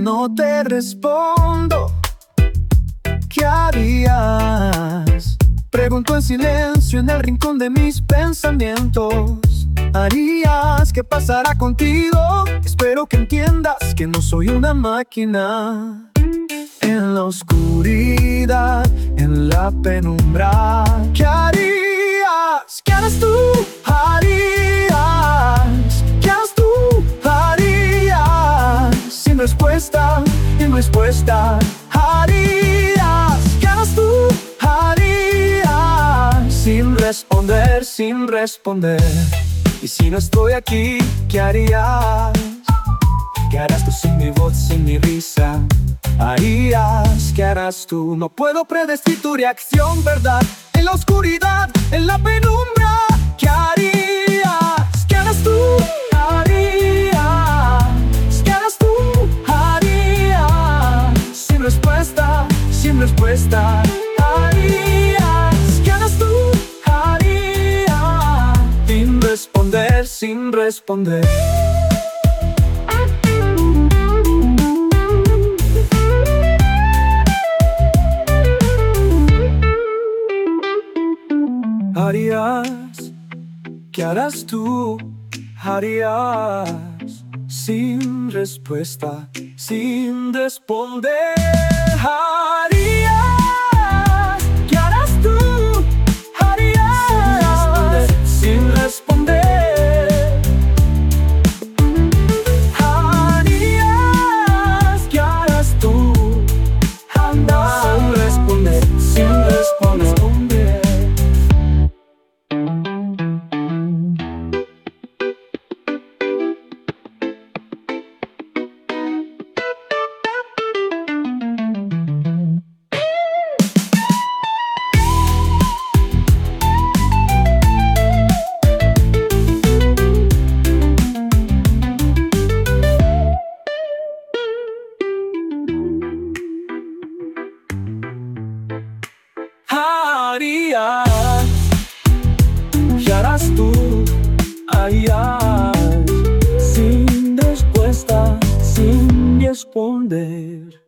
no te respondo, ¿qué harías? Pregunto en silencio en el rincón de mis pensamientos. ¿Harías? ¿Qué pasará contigo? Espero que entiendas que no soy una máquina. En la oscuridad, en la penumbra, ¿qué harías? ¿Qué harás tú? ¿Harías? ¿Qué harás tú? ¿Harías? Sin respuesta, sin respuesta. ¿Harías? ¿Qué harás tú? ¿Harías? Sin responder, sin responder. Y si no estoy aquí, ¿qué harías? ¿Qué harás tú sin mi voz, sin mi risa? ¿Harías? ¿Qué harás tú? No puedo predecir tu reacción, ¿verdad? En la oscuridad, en la penumbra, ¿qué harías? ¿Qué harás tú? ¿Harías? ¿Qué harás tú? ¿Harías? Sin respuesta, sin respuesta. ¿Harías? ¿Qué harás tú? ¿Harías? Sin responder, sin responder. ¿Harías? ¿Qué harás tú? ¿Harías? Sin respuesta, sin responder. ¿Harías? ¿Qué harás tú? ¿Harías? Sin responder. ¿Harías? ¿Qué harás tú? Anda, sin responder, sin responder. ¿Harías? ¿Qué harás tú? ¿Harías? Sin respuesta, sin responder.